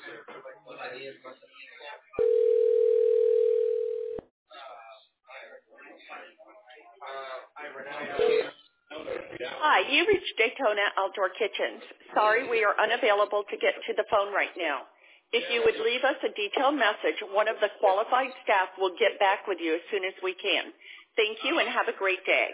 Hi, you reached Daytona Outdoor Kitchens. Sorry, we are unavailable to get to the phone right now. If you would leave us a detailed message, one of the qualified staff will get back with you as soon as we can. Thank you and have a great day.